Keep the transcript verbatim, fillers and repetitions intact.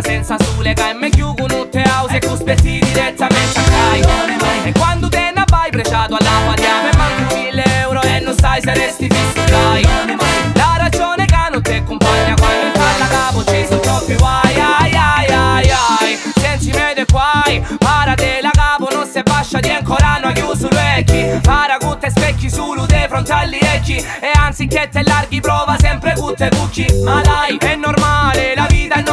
senza sulle che me chiugo tutte house e cuspetti direttamente a Kai. E quando te ne vai preciato alla pariame manco mille euro e non sai se resti fisso dai. La ragione che non te accompagna quando in palla capo ci sono troppi guai. Ai ai ai ai, senti me de quai, para de la capo non se bascia di ancora non ha chiuso l'occhi. Para cutte specchi solo dei frontali ecchi, e anziché te larghi prova sempre cutte cucchi. Ma dai, è normale, la vita è